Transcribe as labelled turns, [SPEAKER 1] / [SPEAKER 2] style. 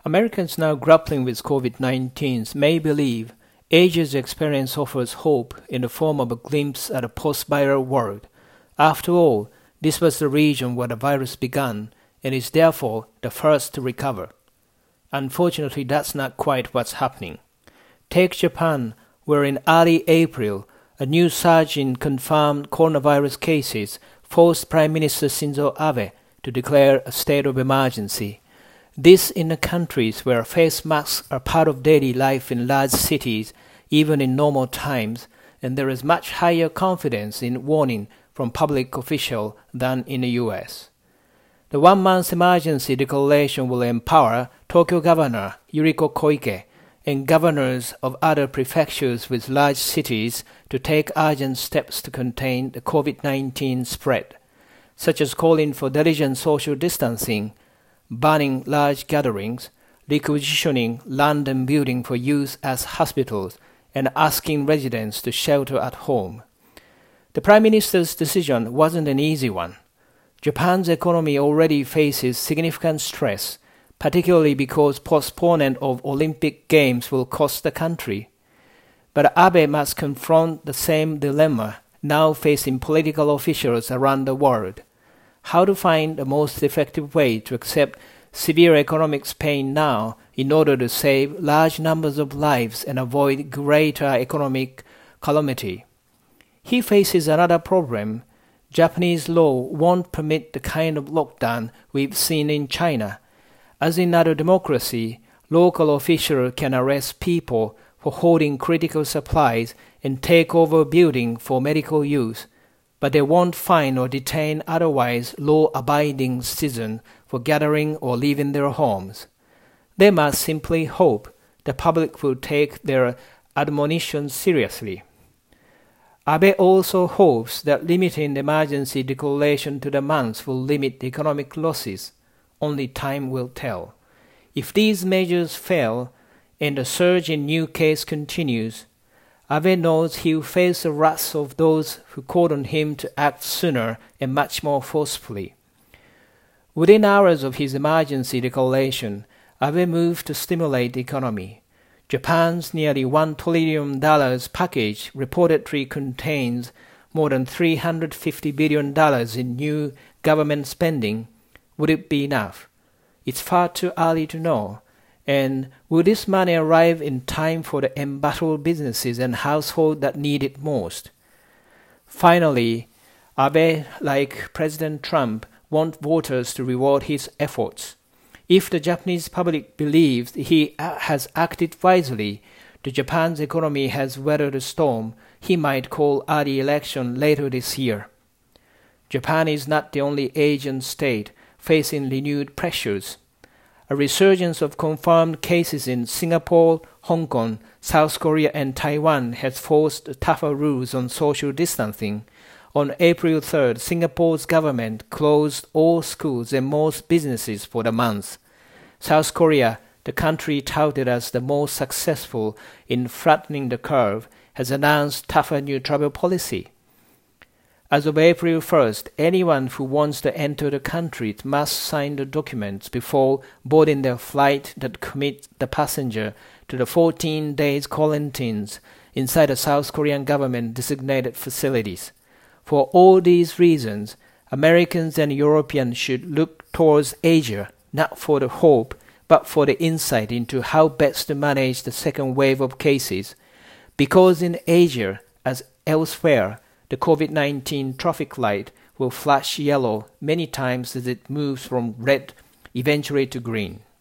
[SPEAKER 1] Americans now grappling with COVID-19 may believe Asia's experience offers hope in the form of a glimpse at a post-viral world. After all, this was the region where the virus began and is therefore the first to recover. Unfortunately, that's not quite what's happening. Take Japan, where in early April, a new surge in confirmed coronavirus cases forced Prime Minister Shinzo Abe to declare a state of emergency. This in the countries where face masks are part of daily life in large cities, even in normal times, and there is much higher confidence in warning from public officials than in the US. The one-month emergency declaration will empower Tokyo Governor Yuriko Koike and governors of other prefectures with large cities to take urgent steps to contain the COVID-19 spread, such as calling for diligent social distancing, banning large gatherings, requisitioning land and building for use as hospitals, and asking residents to shelter at home. The Prime Minister's decision wasn't an easy one. Japan's economy already faces significant stress, particularly because postponement of Olympic Games will cost the country. But Abe must confront the same dilemma now facing political officials around the world. How to find the most effective way to accept severe economic pain now in order to save large numbers of lives and avoid greater economic calamity. He faces another problem. Japanese law won't permit the kind of lockdown we've seen in China. As in other democracies, local officials can arrest people for holding critical supplies and take over buildings for medical use, but they won't fine or detain otherwise law-abiding citizens for gathering or leaving their homes. They must simply hope the public will take their admonitions seriously. Abe also hopes that limiting the emergency declaration to the months will limit the economic losses. Only time will tell. If these measures fail and the surge in new cases continues, Abe knows he will face the wrath of those who called on him to act sooner and much more forcefully. Within hours of his emergency declaration, Abe moved to stimulate the economy. Japan's nearly $1 trillion package reportedly contains more than $350 billion in new government spending. Would it be enough? It's far too early to know. And will this money arrive in time for the embattled businesses and households that need it most? Finally, Abe, like President Trump, wants voters to reward his efforts. If the Japanese public believes he has acted wisely, the Japan's economy has weathered the storm, he might call early election later this year. Japan is not the only Asian state facing renewed pressures. A resurgence of confirmed cases in Singapore, Hong Kong, South Korea, and Taiwan has forced tougher rules on social distancing. On April 3rd, Singapore's government closed all schools and most businesses for the month. South Korea, the country touted as the most successful in flattening the curve, has announced tougher new travel policy. As of April 1st, anyone who wants to enter the country must sign the documents before boarding their flight that commits the passenger to the 14 days quarantines inside the South Korean government-designated facilities. For all these reasons, Americans and Europeans should look towards Asia, not for the hope, but for the insight into how best to manage the second wave of cases. Because in Asia, as elsewhere, the COVID-19 traffic light will flash yellow many times as it moves from red eventually to green.